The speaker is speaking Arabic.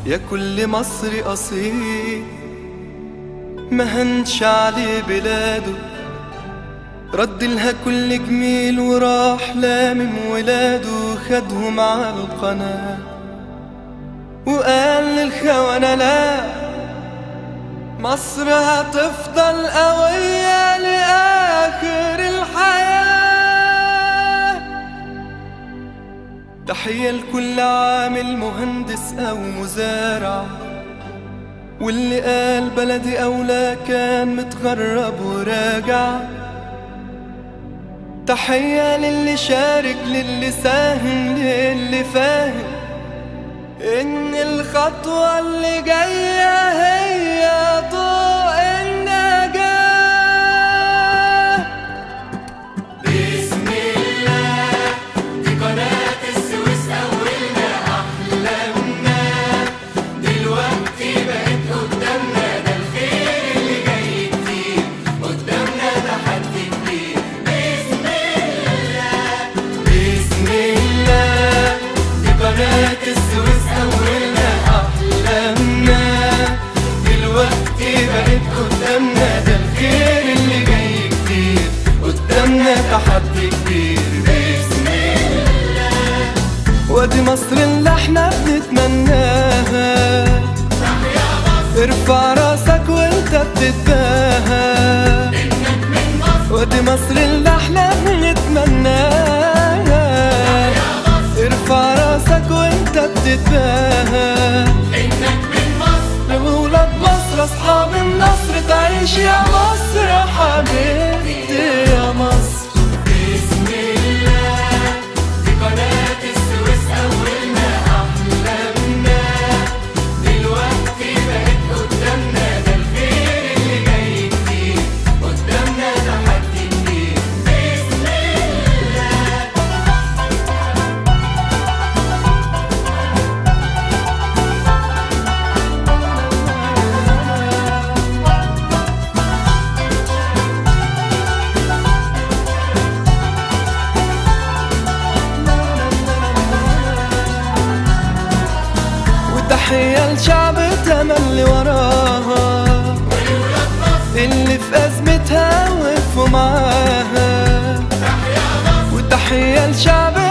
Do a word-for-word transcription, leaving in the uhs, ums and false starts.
يا كل مصري أصيل ما هنش عليه بلاده، رد لها كل جميل وراح لامم ولاده، خدهم على القناة وقال للخونة لا، مصر هتفضل قوية لآخر الحياة. تحية لكل عامل مهندس أو مزارع، واللي قال بلدي أولى كان متغرب وراجع. تحية للي شارك، للي ساهم، للي فاهم إن الخطوة اللي جاية هي ضوء النجاة. بسم الله دي قناة السويس أولنا أحلامنا، دلوقتي بقت قدامنا، ده الخير اللي جاي كتير قدامنا، ده حد كبير. بسم الله بسم الله دي قناة السويس أولنا أحلامنا، دلوقتي بقت قدامنا، ده الخير اللي جاي كتير قدامنا، تحدي كبير. بسم الله وادي مصر اللي احنا بنتمناها، تحيا مصر ارفع راسك وانت بتتباهى، إنك من مصر. وادي مصر اللي احنا بنتمناها، ارفع راسك وانت بتتباهى، إنك من مصر. لولاد مصر اصحاب النصر، تعيش يا مصر حبيبتي يا مصر. بسم الله دي قناة السويس أولنا أحلامنا، دلوقتي بقت قدامنا، ده الخير اللي جاي كتير قدامنا، ده حد كبير. بسم الله وتحية لشعب تملي وراها، ولولاد مصر اللي في أزمتها وقفوا معاها. تحيا مصر وتحية لشعب